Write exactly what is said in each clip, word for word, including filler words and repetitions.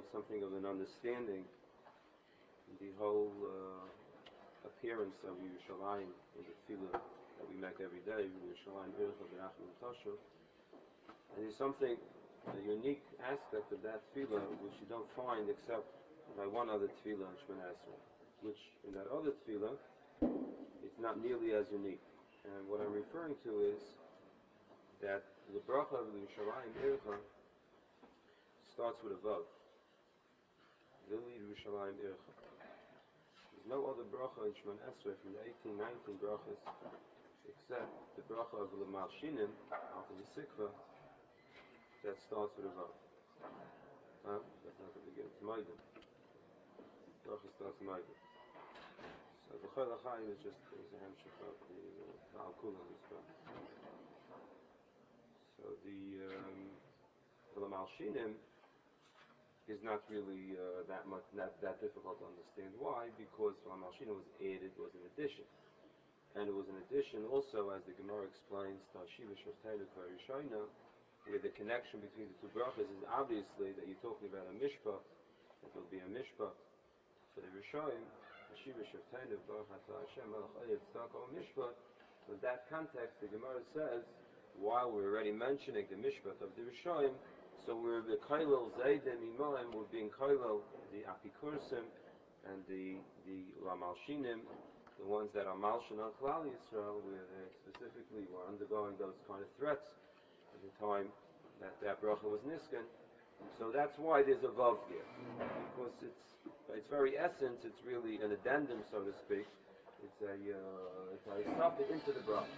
something of an understanding in the whole uh, appearance of Yerushalayim in the tefillah that we make every day, Yerushalayim Ircha B'Rachman Tashuv. And there's something, a unique aspect of that tefillah which you don't find except by one other tefillah in Shemona Esrei, which in that other tefillah it's not nearly as unique. And what I'm referring to is that the bracha of Yerushalayim Ircha starts with a vav. Vili Yerushalayim Ircha. There's no other bracha in Shemona Esrei from the eighteen nineteen brachas except the bracha of L'mal Shinim after the Sikva that starts with a vav. Huh? That's not the beginning. It's Maidim. Bracha starts Maidim. So the Chol HaChaim is just is a hamshach of the Baal Kula in this bracha. So the um, L'mal Shinim is not really uh, that much that, that difficult to understand. Why? Because L'mal Shinim was added, was an addition. And it was an addition also, as the Gemara explains, Tashiva Shavtenu Kvarishayna, where the connection between the two brachas is obviously that you're talking about a mishpat, that will be a mishpat for the Rishayim, Tashiva Shavtenu Kvarishayna Hashem Melech Oyev Tzedakah Mishpat. So in that context, the Gemara says, while we're already mentioning the mishpat of the Rishayim, so we're the Kailel Zaydim Imaim, we're being Kailel, the Apikursim, and the, the L'mal Shinim, the ones that are Malshin on Klal Yisrael, where they specifically were undergoing those kind of threats at the time that that bracha was niskan. So that's why there's a vav there, because it's by its very essence, it's really an addendum, so to speak. It's a uh, it's a suffix into the bracha.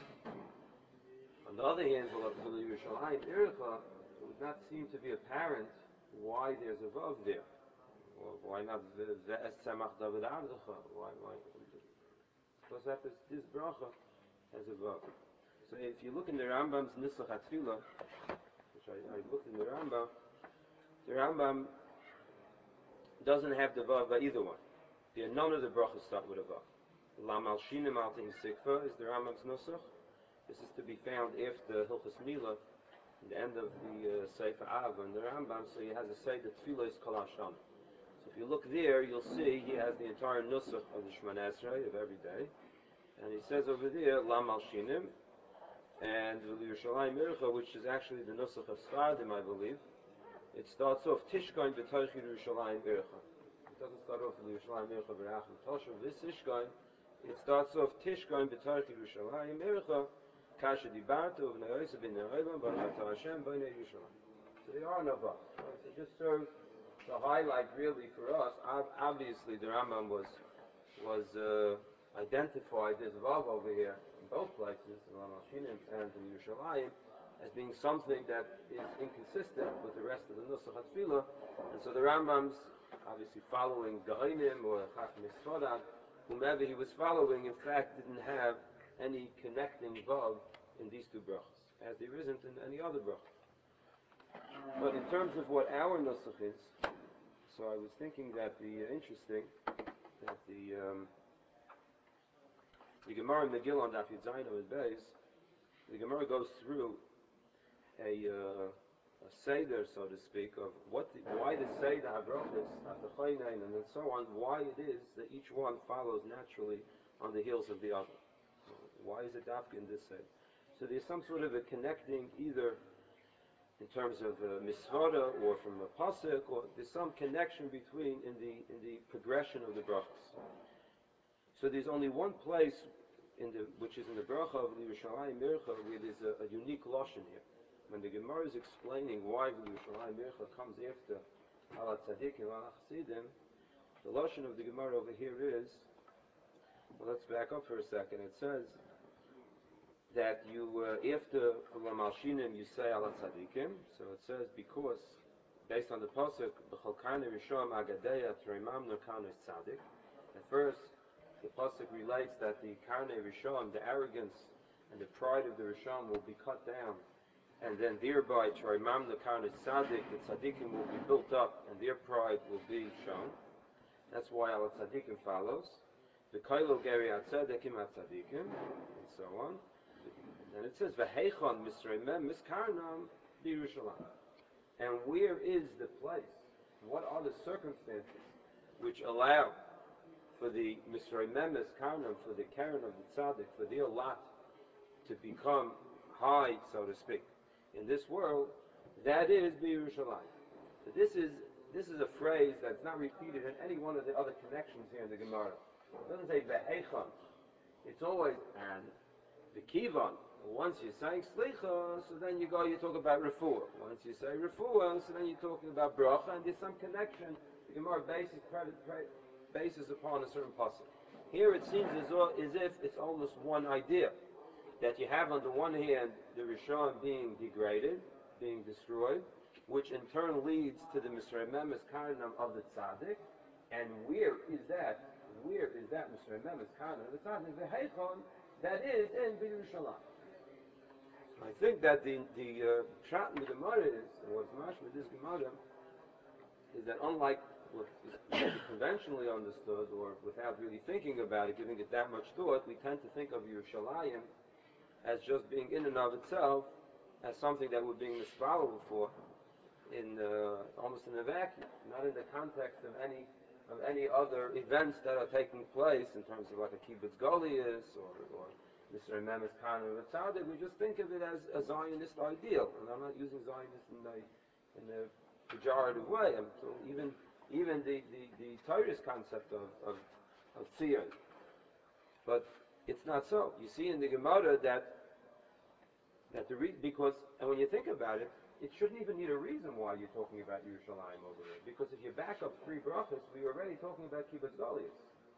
On the other hand, for the Yerushalayim Ircha, it would not seem to be apparent why there's a vav there. Well, why not Ve'es Tzemach David Avdecha? Why why? Because that is, this bracha has a vav. So if you look in the Rambam's Nisach HaTfilah, which I, I looked in the Rambam, the Rambam doesn't have the vav by either one. There, none of the brachas start with a vav. L'mal Shinim al Tehi Sikva is the Rambam's Nusach. This is to be found after Hilchas Milah, in the end of the uh, Sefer Av, and the Rambam, so he has a say that Tfilah is Kol Hashanah. So if you look there, you'll see he has the entire Nusach of the Shemona Esrei of every day. And he says over there, L'mal Shinim, and Yerushalayim Ircha, which is actually the Nusach of Sfardim, I believe. It starts off, Tishkoin B'toich Yerushalayim Ircha. It doesn't start off with Yerushalayim Ircha B'rachim Toshav. This Tishkoin, it starts off, Tishkoin B'toich Yerushalayim Ircha, Kasha Dibartu, V'nei Yosef Bin Ne'olam, Baruch Atah Hashem, B'nei Yerushalayim. So they are no vav. So it just serves to highlight really for us, obviously the Rambam was, was, uh, identified this vav over here in both places, in L'mal Shinim and in Yerushalayim, as being something that is inconsistent with the rest of the Nusach HaTfilah, and so the Rambam's obviously following Ga'inim or Chachmei Sfarad, whomever he was following, in fact didn't have any connecting vav in these two brachas, as there isn't in any other bracha. But in terms of what our Nusach is, so I was thinking that the uh, interesting that the um, The Gemara in Megillah on Daf Yud Zayin Amud Beis, the Gemara goes through a, uh, a seder, so to speak, of what, the, why the seder habrachos after Chaynein and then so on, why it is that each one follows naturally on the heels of the other. Why is it dafka in this seder? So there's some sort of a connecting, either in terms of uh, misvara or from a pasuk, or there's some connection between in the in the progression of the brachos. So there's only one place, in the, which is in the bracha of Yerushalayim Ircha, where there's a, a unique lashon here. When the Gemara is explaining why Yerushalayim Ircha comes after Ala Tzadikim, Ala Chasidim, the lashon of the Gemara over here is, well, let's back up for a second. It says that you, uh, after L'mal Shinim, you say Ala Tzadikim. So it says, because, based on the pasuk, B'chol Karnei Rishon Agadeya Treimam No Karnei Tzadik. At first, the pasuk relates that the Karnei Rishon, the arrogance and the pride of the Rishon, will be cut down, and then thereby Troimam the Karnei Tzadik, the Tzadikim will be built up, and their pride will be shown. That's why Al Tzadikim follows. The Kailo Geri Tzadikim At Tzadikim, and so on. And it says V'heichon Misreimem Miskarnam B'Yerushalayim. And where is the place what are the circumstances which allow for the Misrei Memes Karnam, for the Karen of the Tzaddik, for their lot to become high, so to speak, in this world, that is B'Yerushalayim. So this is this is a phrase that's not repeated in any one of the other connections here in the Gemara. It doesn't say V'Heichon. It's always and V'Kivan. Once you're saying Slicha, so then you go, you talk about Refuah. Once you say Refuah, so then you're talking about Bracha, and there's some connection. The Gemara bases, bases upon a certain pasuk. Here it seems as, though, as if it's almost one idea. That you have on the one hand the Rishon being degraded, being destroyed, which in turn leads to the Misrei Memes Karnam of the Tzaddik. And where is that? Where is that Misrei Memes Karnam of the Tzaddik? The Heichon, that is in B'Yerushalayim. I think that the the uh, chat in the Gemara is, and what's mashma with this Gemara, is that unlike what is conventionally understood, or without really thinking about it, giving it that much thought, we tend to think of Yerushalayim as just being in and of itself, as something that we're being misfollowed for, in uh, almost in a vacuum, not in the context of any of any other events that are taking place in terms of like a kibbutz goliath or or Mister Memes Khan of Tzaddik. We just think of it as a Zionist ideal, and I'm not using Zionist in a in a pejorative way. I'm so even even the the the Torah's concept of of of Zion, but it's not so. You see in the Gemara that that the re- because and when you think about it, it shouldn't even need a reason why you're talking about Yerushalayim over there. Because if you back up three brachas, we were already talking about kibbutz goliath.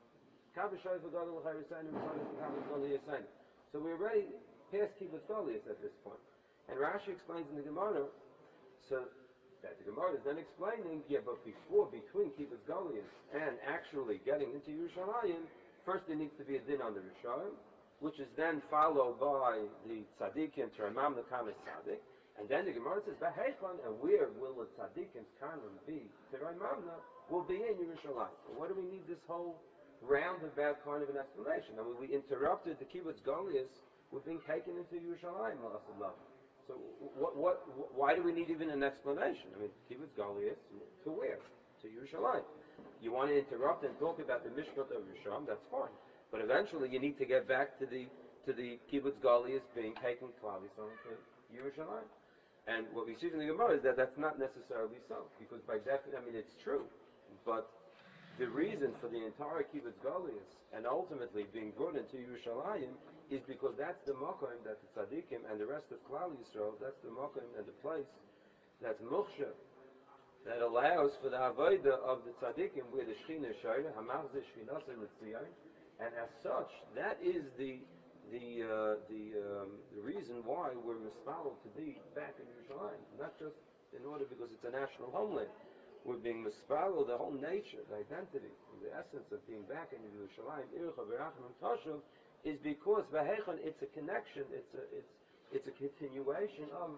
So we're already past kibbutz goliath at this point. And Rashi explains in the Gemara, so that the Gemara is then explaining, yeah, but before, between kibbutz goliath and actually getting into Yerushalayim, first there needs to be a din on the Rishon, which is then followed by the tzaddikim to Ramam the Kamis tzaddik, and then the Gemara says, "V'heichon," and where will the tzaddikim's kanon be? To Ramamna will be in Yerushalayim. And what do we need this whole roundabout kind of an explanation? I mean, we interrupted the kibbutz goliath with being taken into Yerushalayim. So, what, what, why do we need even an explanation? I mean, kibbutz goliath to where? To Yerushalayim. You want to interrupt and talk about the mishpat of Rishon? That's fine. But eventually, you need to get back to the to the kibbutz goliath being taken Klal Yisrael to Yerushalayim. And what we see from the Gemara is that that's not necessarily so, because by definition, I mean, it's true, but the reason for the entire kibbutz goliath and ultimately being brought into Yerushalayim is because that's the makom that the tzaddikim and the rest of Klal Yisrael, that's the makom and the place that's mukhsha, that allows for the avodah of the tzaddikim where the shechina shayla, hamachzeh shchinas in the tzion, and as such, that is the the uh, the, um, the reason why we're misfollowed to be back in Yerushalayim, not just in order because it's a national homeland. We're being misfollowed, the whole nature, the identity, the essence of being back in Yerushalayim, Ircha V'Rachmim Tashuv, is because V'Heichon, it's a connection, it's a it's it's a continuation of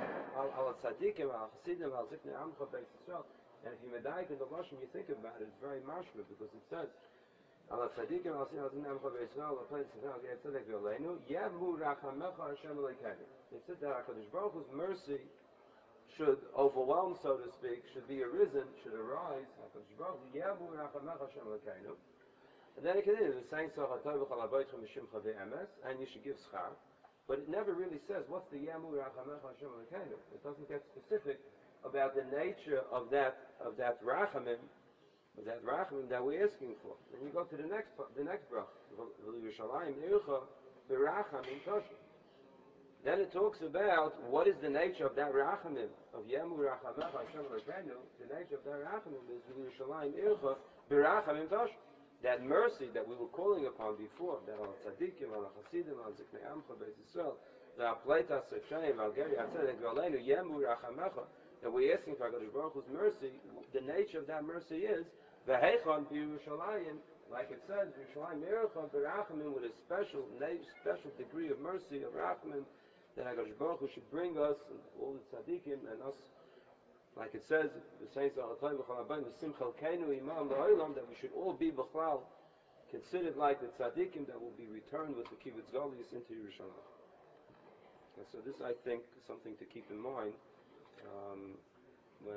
Al Tzadikim, Al Chasidim, Al Ziknei Amcha Beis Yisrael. And if you medayik in the Lashon, you think about it, it's very mashma because it says. Al tzadikim al sin al zin amcha v'yisrael al plain tzaddik al gei tzaddik v'yoleinu yamu rachamecha Hashem Elokeinu. It said that HaKadosh Baruch Hu's mercy should overwhelm, so to speak, should be arisen, should arise. HaKadosh Baruch Hu yamu rachamecha Hashem Elokeinu. And then it continues, the saying so chatov v'chal abaytchem mishimcha v'emes, and you should give schar. But it never really says what's the yamu rachamecha Hashem Elokeinu. It doesn't get specific about the nature of that of that rachamim. But that rachamim that we're asking for. Then you go to the next the next brach. Yerushalayim ircha berachamim tashu. Then it talks about what is the nature of that rachamim of Yemu Rachamecha Hashem Elokeinu. The nature of that rachamim is Yerushalayim ircha berachamim tashu. That mercy that we were calling upon before, that al tzadikim, al chasidim, al ziknei amcha beis Yisrael, the apleitas sefshaim, al geri atzedek v'aleinu Yemu Rachamecha. That we're asking for HaKadosh Baruch Hu's mercy. The nature of that mercy is V'heichon b'Yerushalayim, like it says, Yerushalayim Yercha b'Rachamim, with a special, special degree of mercy of Rachamim, that HaKadosh Baruch Hu should bring us and all the tzaddikim and us, like it says, the saints of Chatay v'chol habayim v'simcha l'keinu imam la'olam, that we should all be b'chlal considered like the tzaddikim that will be returned with the kibbutz goliath into Yerushalayim. And so this, I think, is something to keep in mind. Um, when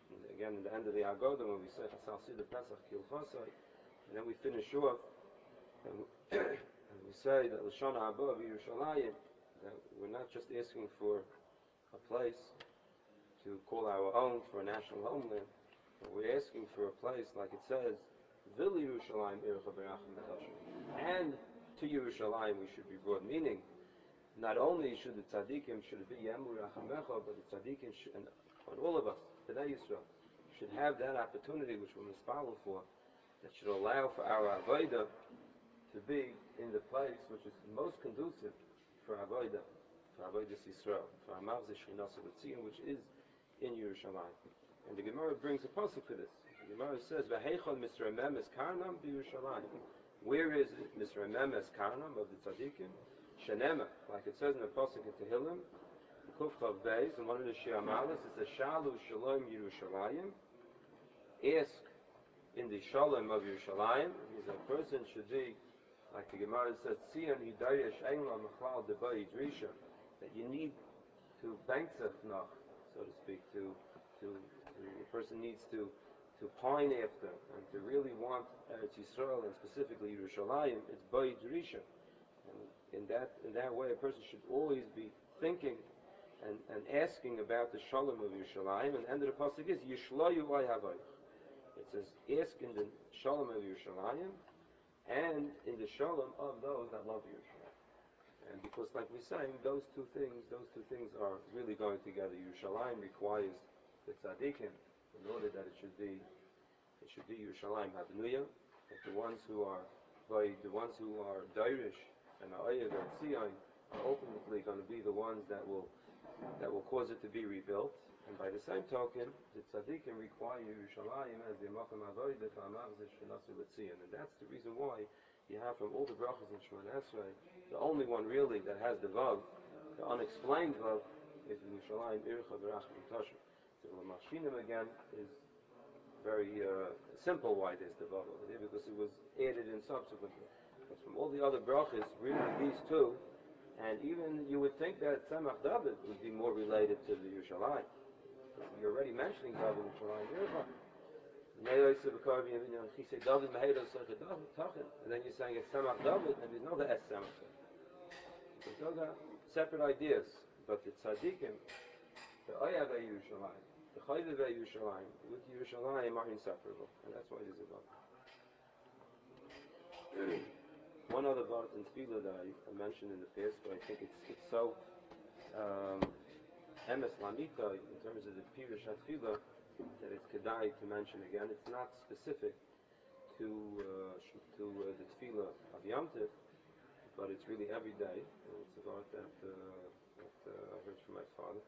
And again, in the end of the Haggadah, when we say Chasal Sida Pesach Kil Chasai, and then we finish off, and we, and we say that L'Shana Haba Yerushalayim, that we're not just asking for a place to call our own, for a national homeland, but we're asking for a place, like it says, Vil Yerushalayim Ircha Berachim B'Tashim. And to Yerushalayim we should be brought, meaning, not only should the tzaddikim should be Yemur Rachamecha, but the tzaddikim should, and, and all of us, B'nai Yisrael, should have that opportunity which we're mispalel for, that should allow for our avodah to be in the place which is most conducive for avodah, for avodah Yisrael, for Amavzeh Shchinas L'Tzion, which is in Yerushalayim. And the Gemara brings a pasuk for this. The Gemara says, "V'heichon misramem es karnam b'Yerushalayim." Where is it misramem es karnam of the tzaddikim? Shenema, like it says in the pasuk in Tehillim, Kuf Chav Beis, and one of the Shir Amalis, it says, "Shalu Shalom Yerushalayim." Ask in the Shalom of Yerushalayim, means a person should be, like the Gemara says, Tzion Hidayesh Ein La Mechlal Debai Drisha, that you need to bank noch, so to speak, to, to, to the person needs to to pine after and to really want Eretz Yisrael and specifically Yerushalayim. It's Bai Drisha, and in that in that way, a person should always be thinking and, and asking about the Shalom of Yerushalayim. And the end of the pasuk is Yishlayu Ay Havayich. It says, ask in the Shalom of Yerushalayim and in the Shalom of those that love Yerushalayim. And because, like we're saying, those two things, those two things are really going together. Yerushalayim requires the tzaddikim in order that it should be, it should be Yerushalayim Habnuya, that the ones who are, by the ones who are Dairish and Ayav and Tzion are ultimately going to be the ones that will, that will cause it to be rebuilt. And by the same token, the tzaddikim require Yerushalayim as the Macham Avodah for Amavzeh Shchinas L'Tzion. And that's the reason why you have from all the brachas in Shemona Esrei, the only one really that has the vav, the unexplained vav, is Yerushalayim Ircha Berachim B'Tashim. So the Malshinim again is very uh, simple why there's the vav over there, because it was added in subsequently. But from all the other brachas, really these two, and even you would think that Tzemach David would be more related to the Yerushalayim. You're already mentioning David in Yerushalayim Ircha. And then you're saying it's Tzemach David, and there's no the Es Tzemach David. Because those are separate ideas. But the tzaddikim, the Ayav Yerushalayim, the Chaylev Yerushalayim, with Yerushalayim are inseparable. And that's why there's a vav. One other vart in Tefillah that I mentioned in the past, but I think it's, it's so um, emes lamita in terms of the Pirush HaTefillah that it's kedai to mention again. It's not specific to uh, to uh, the Tefillah of Yom Tov, but it's really every day. And it's a vart that, uh, that uh, I heard from my father.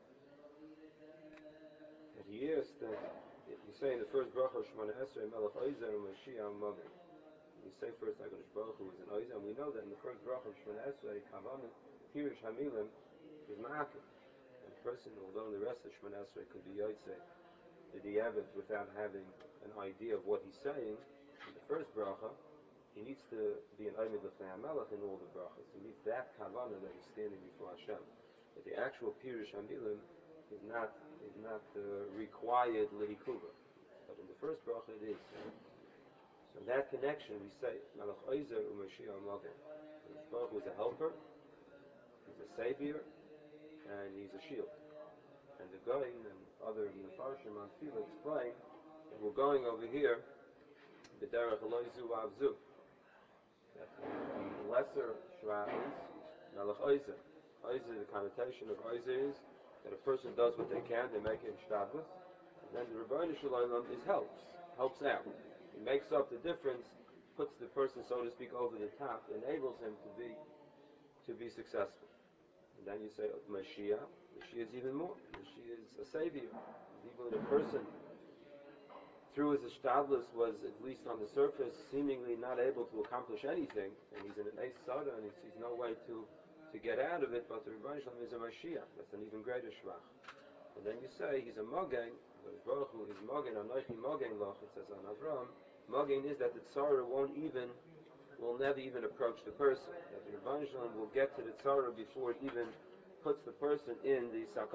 That he asked that you say in the first bracha of Shemona Esrei Melech Oizer u'Mashiach Magen. You say first HaKadosh Baruch Hu is an Oizer, and we know that in the first bracha of Shemona Esrei Kavanah Pirush Hamilim is Ma'akim. And the person, although in the rest of Shemona Esrei could be Yotzei the Diavad without having an idea of what he's saying, in the first bracha, he needs to be an Oimid L'fnei HaMelech in all the brachas. He needs that kavanah that he's standing before Hashem. But the actual Pirush Hamilim is not is not uh, required L'hikuva. But in the first bracha it is. So in that connection we say, Melech Oizer u'Mashiach Magen. HaKadosh Baruch Hu is a helper, he's a savior, and he's a shield. And the Gaon and other Mefarshim on Tefillah explain that we're going over here, B'derech Eloizu Avzu, that the lesser Shra is Melech Oizer. Oizer, the connotation of Oizer is that a person does what they can, they make it shtadlus, and then the Rebbeinu Shalom is helps, helps out. He makes up the difference, puts the person, so to speak, over the top, enables him to be to be successful. And then you say Mashiach. Mashiach is even more. Mashiach is a savior. Even when a person, through his ishtadlus, was at least on the surface seemingly not able to accomplish anything, and he's in an Eis Sada and he sees no way to, to get out of it, but the Rebbeinu Shalom is a Mashiach. That's an even greater shvach. And then you say he's a Mogen. The Baruch Hu is Mogen. Anochi Mogen Loch. It says on Avram. Mogen is that the tzara won't even, will never even approach the person. That the Rebbeinu Shalom will get to the tzara before it even puts the person in the sakana.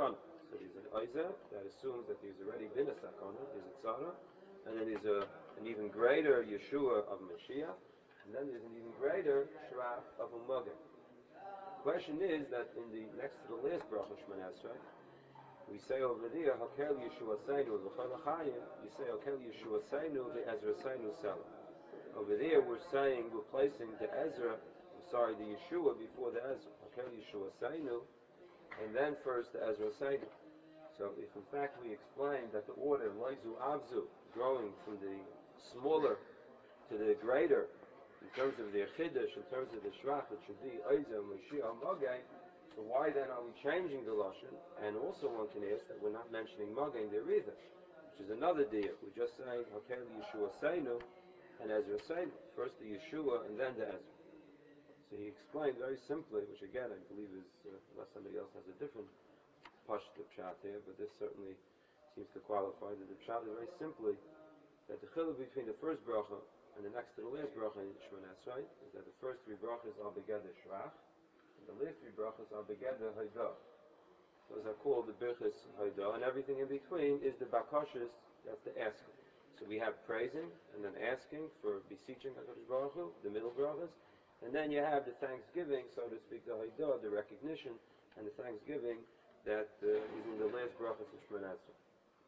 So there's an Oizer that assumes that there's already been a Sakana, there's a Tzara, and then there's a, an even greater Yeshua of Mashiach, and then there's an even greater Shrach of Ummagin. The question is that in the next to the last bracha Shemon Esrei, we say over there, Hakel Yeshua Seinu v'chol hachayim, you say Hakel Yeshua Seinu v'Ezra Seinu Selah. Over there we're saying, we're placing the Ezra, I'm sorry, the Yeshua before the Ezra. Hakel Yeshua Seinu, and then first the Ezra Seinu. So if in fact we explain that the order, Loizu Avzu, growing from the smaller to the greater, in terms of the Chiddush, in terms of the Shrach, it should be Oizer, Mashiach, Mogain, so why then are we changing the Lashon? And also one can ask that we're not mentioning Mogain there either, which is another deal. We're just saying, Hakel Yeshua Seinu, and Ezra Seinu. First the Yeshua, and then the Ezra. So he explained very simply, which again I believe is, uh, unless somebody else has a different Pashut of Pshat here, but this certainly seems to qualify that the Pshat is very simply that the chiluk between the first bracha and the next to the last bracha in Shemon Esrei is that the first three brachas are begeder Shrach, and the last three brachas are begeder Haidah. Those are called the birchas Haidah, and everything in between is the bakashas, that's the asking. So we have praising, and then asking for beseeching HaKadosh Baruch Hu, the middle brachas, and then you have the thanksgiving, so to speak, the Haidah, the recognition, and the thanksgiving that uh, is in the last brachas of Shemon Esrei.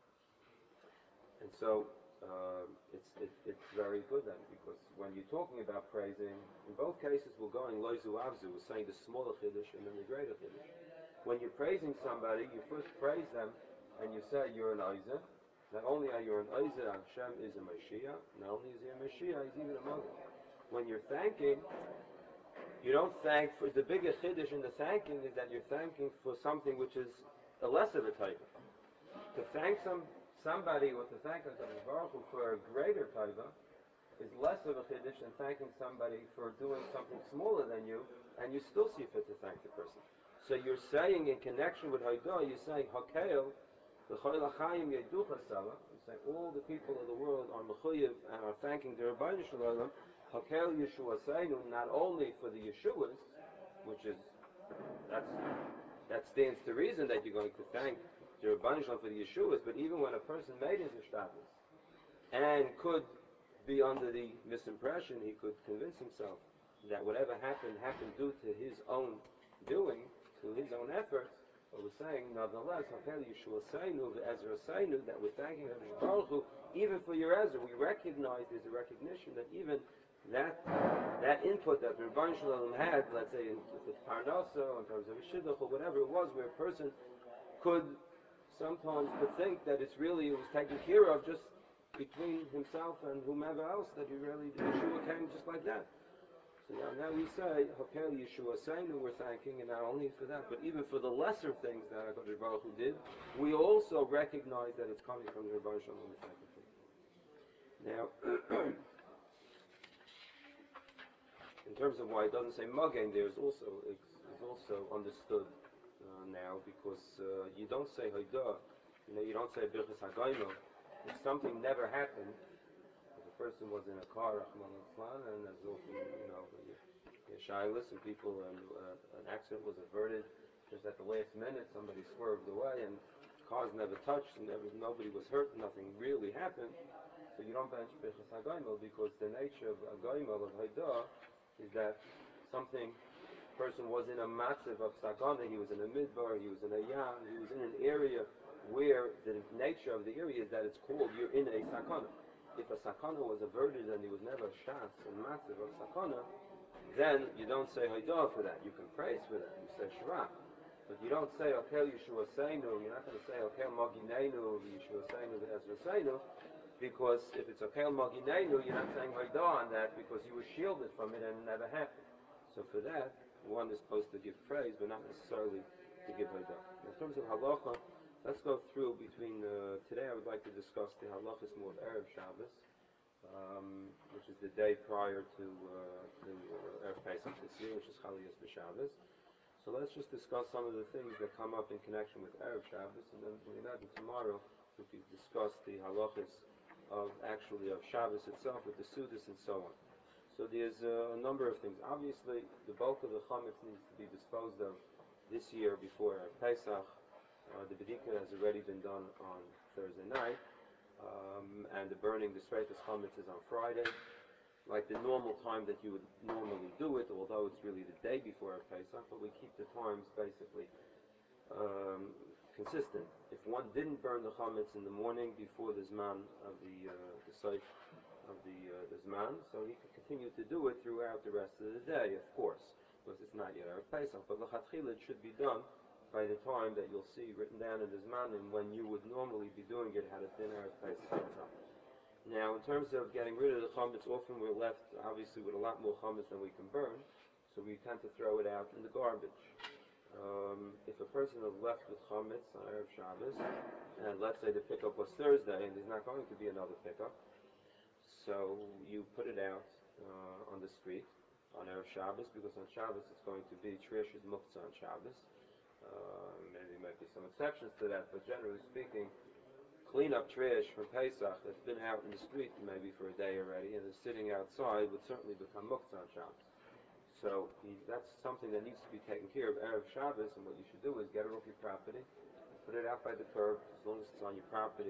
And so uh, it's it, it's very good then, because when you're talking about praising, in both cases we're going Loizu Avzu, we're saying the smaller Chiddush and then the greater Chiddush. When you're praising somebody, you first praise them and you say you're an Oizer. Not only are you an Oizer, Hashem is a Mashiach, not only is he a Mashiach, he's even a Mogen. When you're thanking, you don't thank for, the bigger Chiddush in the thanking is that you're thanking for something which is a less of a type. To thank some somebody or to thank HaKadosh Baruch Hu for a greater taiva is less of a chiddush than thanking somebody for doing something smaller than you, and you still see fit to thank the person. So you're saying in connection with Haidah, you're saying Hakel, v'chol hachayim yeducha sala. You say all the people of the world are mechuyev and are thanking the Rebbeinu Shalom. Hakel Yeshua Seinu, not only for the Yeshuas, which is that's that stands to reason that you're going to thank the Rebbeinu Shalom for the Yeshuas, but even when a person made his ishtablis and could be under the misimpression, he could convince himself that whatever happened happened due to his own doing, to his own efforts. But we're saying, nonetheless, Hakel Yeshua Seinu, the Ezra Seinu, that we're thanking HaKadosh Baruch Hu, even for your Ezra. We recognize, there's a recognition that even that that input that the Rebbeinu Shalom had, let's say, in, if it's Parnasa, in terms of a Shidduch, or whatever it was, where a person could sometimes could think that it's really, it was taken care of just between himself and whomever else, that he really, the Yeshua came just like that. So now, now we say, Hakel Yeshua Seinu, we're thanking, and not only for that, but even for the lesser things that HaKadosh Baruch Hu did, we also recognize that it's coming from the Rebbeinu Shalom. Now, in terms of why it doesn't say Magain, there's also, it's, it's also understood uh, now, because uh, you don't say Haidah, you know, you don't say Birchas HaGoymo. If something never happened, person was in a car, Rahman al-Islam, and as often, you know, Shilas and people, and uh, an accident was averted just at the last minute. Somebody swerved away, and cars never touched, and never, nobody was hurt. Nothing really happened. So you don't bench Birchas HaGoymel, because the nature of Goymel of Haidah is that something person was in a matzav of sakana. He was in a midbar. He was in a yam. He was in an area where the nature of the area is that it's called you're in a sakana. If a sakana was averted and he was never shas and matzav of sakana, then you don't say Haidah for that. You can praise for that. You say Shirah. But you don't say Hakel Yeshua Seinu. You're not going to say Hakel Maginenu, Yeshua Seinu, Ezra Seinu, because if it's Hakel Maginenu, you're not saying Haidah on that because you were shielded from it and it never happened. So for that, one is supposed to give praise, but not necessarily to give Haidah. In terms of halacha, let's go through between, uh, today I would like to discuss the halachas more of Erev Shabbos, um, which is the day prior to, uh, to uh, Erev Pesach this year, which is Chaliyas B'Shabbos. So let's just discuss some of the things that come up in connection with Erev Shabbos, and then we imagine tomorrow we can discuss the halachas of actually of Shabbos itself with the Sudas and so on. So there's uh, a number of things. Obviously, the bulk of the chametz needs to be disposed of this year before Erev Pesach. Uh, the bedika has already been done on Thursday night, um, and the burning the Sreitas Chametz is on Friday, like the normal time that you would normally do it, although it's really the day before Pesach, but we keep the times basically um, consistent. If one didn't burn the chametz in the morning before the zman of the uh, the site of the uh, the zman, so he could continue to do it throughout the rest of the day, of course, because it's not yet Erev Pesach. But l'chatchila it should be done by the time that you'll see written down in the zman, and when you would normally be doing it had it been Erev Pesach. Now, in terms of getting rid of the chametz, often we're left, obviously, with a lot more chametz than we can burn, so we tend to throw it out in the garbage. Um, if a person is left with chametz on Erev Shabbos, and let's say the pickup was Thursday, and there's not going to be another pickup, so you put it out uh, on the street on Erev Shabbos, because on Shabbos it's going to be Trish is Muktzah on Shabbos. Uh, maybe there might be some exceptions to that, but generally speaking, clean up trash from Pesach that's been out in the street maybe for a day already and is sitting outside would certainly become Muktzah on Shabbos. So he, that's something that needs to be taken care of Erev Shabbos, and what you should do is get it off your property, put it out by the curb, as long as it's on your property.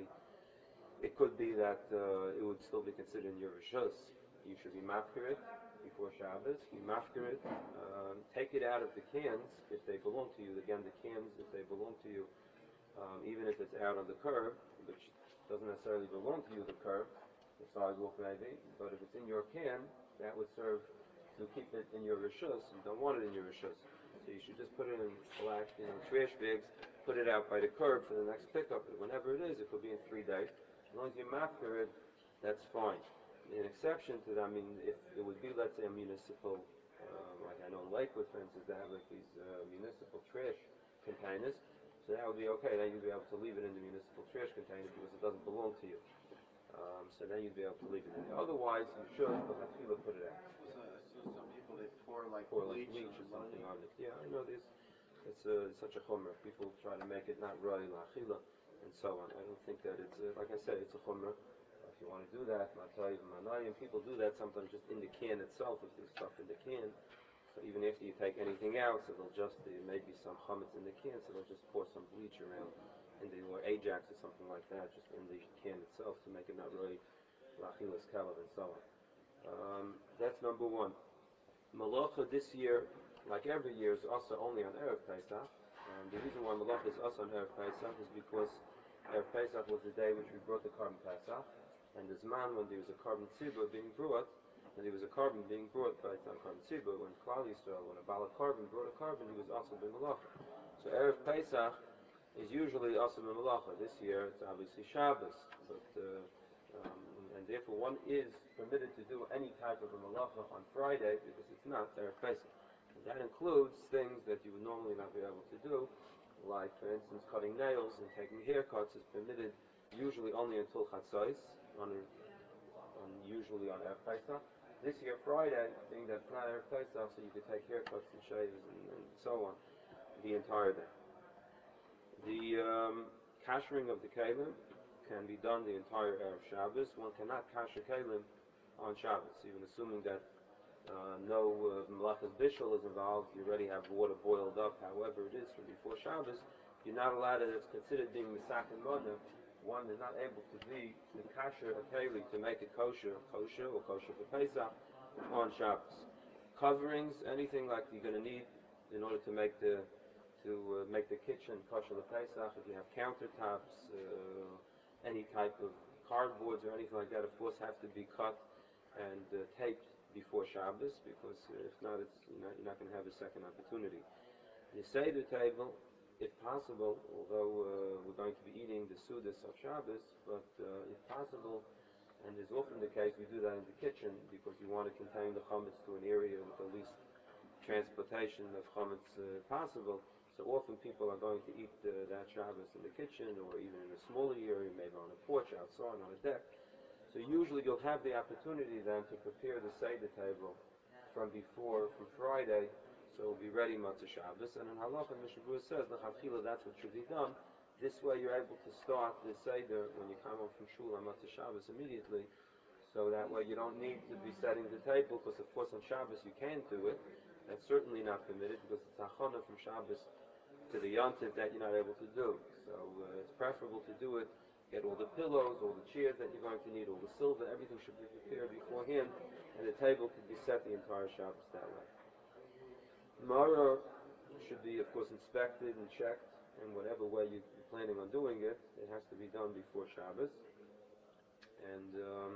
It could be that uh, it would still be considered in your Rishus. You should be mafkir it before Shabbos, be mafkir it, um, take it out of the cans if they belong to you. Again, the cans, if they belong to you, um, even if it's out on the curb, which doesn't necessarily belong to you, the curb, the sidewalk maybe, but if it's in your can, that would serve to keep it in your rishus. You don't want it in your rishus. So you should just put it in black, you know, trash bags, put it out by the curb for the next pickup. And whenever it is, it could be in three days. As long as you mafkir it, that's fine. An exception to that, I mean, if it would be, let's say, a municipal, uh, like I know in Lakewood, for instance, they have like these uh, municipal trash containers. So that would be okay. Then you'd be able to leave it in the municipal trash container because it doesn't belong to you. Um, so then you'd be able to leave it in there. Otherwise, you should, but Hatfila put it out. So I saw some people, they pour like Pour like bleach, bleach or or something on it. Yeah, I know this. It's, uh, it's such a chumrah. People try to make it not roy la'achila and so on. I don't think that it's, uh, like I said, it's a chumrah. If you want to do that, matayim, manayim, people do that sometimes just in the can itself, if there's stuff in the can. So even after you take anything out, so they'll just, there may be some chametz in the can, so they'll just pour some bleach around, in the, or Ajax or something like that, just in the can itself to make it not really lachilas kalav and so on. Um, that's number one. Malacha this year, like every year, is also only on Erev Pesach. Um, the reason why Malacha is also on Erev Pesach is because Erev Pesach was the day which we brought the carbon Pesach, and the Zman when there was a carbon tzibur being brought, and there was a carbon being brought by the carbon tzibur, when Klal Yisrael, when a Bala carbon brought a carbon, he was also ben Malacha. So Erev Pesach is usually also ben Malacha. This year it's obviously Shabbos, but uh, um, and therefore one is permitted to do any type of a malacha on Friday because it's not Erev Pesach. And that includes things that you would normally not be able to do, like for instance cutting nails and taking haircuts is permitted usually only until Chatzos, on, on usually on Erev Pesach. This year Friday, being that it's not Erev Pesach, so you could take haircuts and shaves and, and so on the entire day. The um, kashering of the kalim can be done the entire Erev Shabbos. One cannot kasher kalim on Shabbos, even assuming that uh, no uh, malachas bishul is involved. You already have water boiled up, however it is from before Shabbos. You're not allowed it. It's considered being misak and mother. One is not able to be to kasher a keli to make it kosher, kosher or kosher for Pesach on Shabbos. Coverings, anything like you're going to need in order to make the to uh, make the kitchen kosher Pesach. If you have countertops, uh, any type of cardboards or anything like that, of course, have to be cut and uh, taped before Shabbos, because uh, if not, it's you're not, you're not going to have a second opportunity. The Seder table, if possible, although uh, we're going to be eating the Sudas of Shabbos, but uh, if possible, and is often the case, we do that in the kitchen because you want to contain the chametz to an area with the least transportation of chametz uh, possible. So often people are going to eat uh, that Shabbos in the kitchen or even in a smaller area, maybe on a porch outside, on a deck. So usually you'll have the opportunity then to prepare the Seder table from before, from Friday, so it'll be ready Matzah Shabbos. And in Halacha, Mishnah Berurah says, L'chatchila, that's what should be done. This way you're able to start the Seder when you come home from Shul on Matzah Shabbos immediately. So that way you don't need to be setting the table, because of course on Shabbos you can do it. That's certainly not permitted because it's Hachana from Shabbos to the yontif that you're not able to do. So uh, it's preferable to do it, get all the pillows, all the chairs that you're going to need, all the silver, everything should be prepared beforehand, and the table could be set the entire Shabbos that way. Mara should be, of course, inspected and checked, and whatever way you, you're planning on doing it, it has to be done before Shabbos. And um,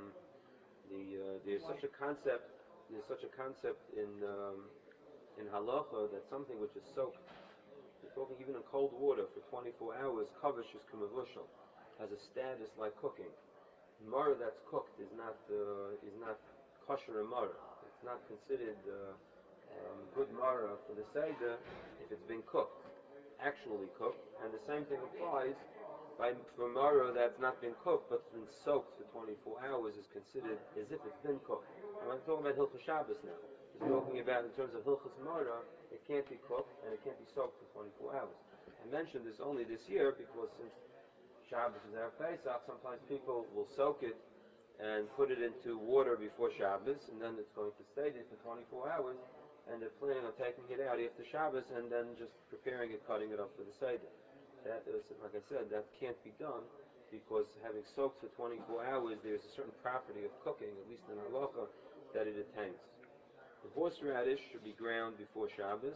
the uh, there's such a concept, there's such a concept in um, in halacha that something which is soaked, we're talking even in cold water for twenty-four hours, covers shishkamavushal, has a status like cooking. Mara that's cooked is not uh, is not kosher mara. It's not considered uh, um, good mara for the seder if it's been cooked, actually cooked. And the same thing applies by for mara that's not been cooked but it's been soaked for twenty-four hours is considered as if it's been cooked. I'm not talking about Hilchas Shabbos now. Just talking about in terms of Hilchas Mara, it can't be cooked and it can't be soaked for twenty-four hours. I mentioned this only this year because since Shabbos is our Pesach, sometimes people will soak it and put it into water before Shabbos, and then it's going to stay there for twenty-four hours, and they're planning on taking it out after Shabbos and then just preparing it, cutting it up for the Seder. That is, like I said, that can't be done because having soaked for twenty-four hours, there's a certain property of cooking, at least in halacha, that it attains. The horseradish should be ground before Shabbos,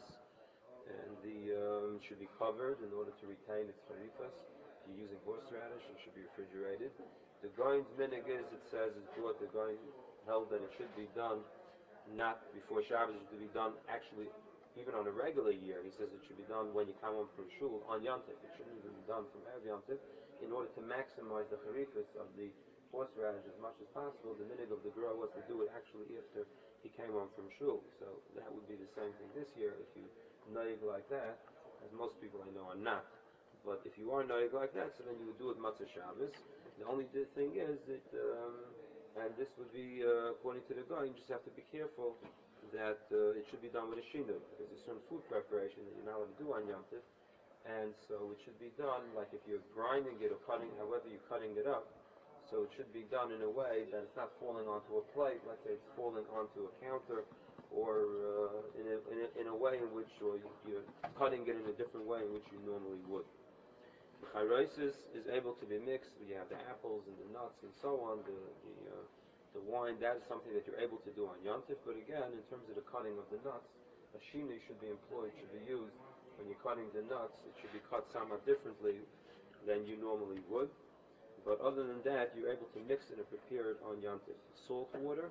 and the um, should be covered in order to retain its charifas. If you're using horseradish, it should be refrigerated. The Goin's minig is, it says, is brought, the Goin held that it should be done not before Shabbos, it should be done actually even on a regular year. He says it should be done when you come home from shul on Yantif. It shouldn't even be done from Erev Yantif in order to maximize the charifas of the horseradish as much as possible. The minig of the grower was to do it actually after he came home from shul. So that would be the same thing this year if you noig like that, as most people I know are not. But if you are noig like that, so then you would do it Matzah Shabbos. The only thing is that, um, and this would be uh, according to the guy, you just have to be careful that uh, it should be done with a shinu, because there's certain food preparation that you're not allowed to do on Yom Tov, and so it should be done like if you're grinding it or cutting, however you're cutting it up. So it should be done in a way that it's not falling onto a plate. Let's say it's falling onto a counter, or uh, in, a, in, a, in a way in which or you're cutting it in a different way in which you normally would. The chayrosis is able to be mixed. You have the apples and the nuts and so on. The the, uh, the wine, that is something that you're able to do on Yontif. But again, in terms of the cutting of the nuts, a shini should be employed, should be used when you're cutting the nuts. It should be cut somewhat differently than you normally would. But other than that, you're able to mix it and prepare it on Yantif. Salt water,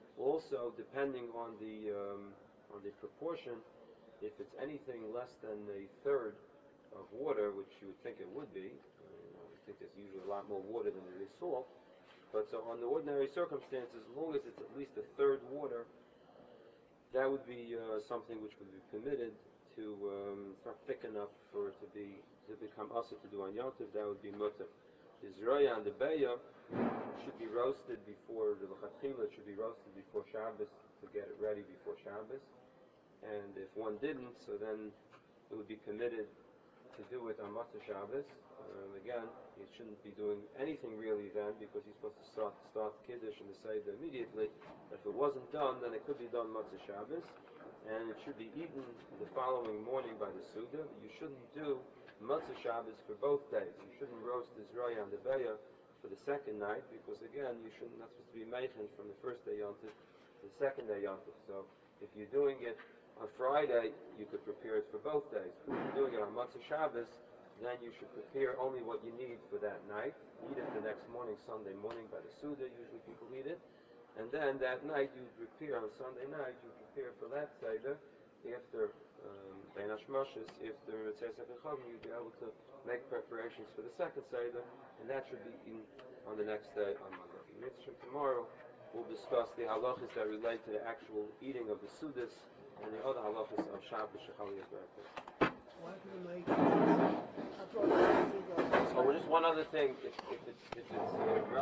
also depending on the um, on the proportion, if it's anything less than a third of water, which you would think it would be, uh, I think there's usually a lot more water than there is salt. But so on the ordinary circumstances, as long as it's at least a third water, that would be uh, something which would be permitted to. Um, it's not thick enough for it to be to become asa to do on Yantiv. That would be mutter. The zroya and the beya should be roasted before the lechatchila. It should be roasted before Shabbos to get it ready before Shabbos. And if one didn't, so then it would be permitted to do it on Matzah Shabbos. Um, again, he shouldn't be doing anything really then because he's supposed to start start Kiddush and the Seder immediately. But if it wasn't done, then it could be done Matzah Shabbos, and it should be eaten the following morning by the Suda. But you shouldn't do Matzah Shabbos for both days. You shouldn't roast the Zroya and the Beya for the second night because again, you shouldn't not supposed to be meichen from the first day Yontif to the second day Yontif. So if you're doing it on Friday, you could prepare it for both days. If you're doing it on Matzah Shabbos, then you should prepare only what you need for that night. Eat it the next morning, Sunday morning, by the Suda. Usually people eat it. And then that night you prepare, on Sunday night, you prepare for that Seder. After Bein Hashmashis, after Mitzvah Chagim, you'll be able to make preparations for the second Seder, and that should be eaten on the next day, on Monday. Mitzvah tomorrow, we'll discuss the halachas that relate to the actual eating of the Sudas and the other halachas of Shabbos Shechaliyah Berekah. Why can the make after all the Oh, well, just one other thing. If, if it's if it's uh,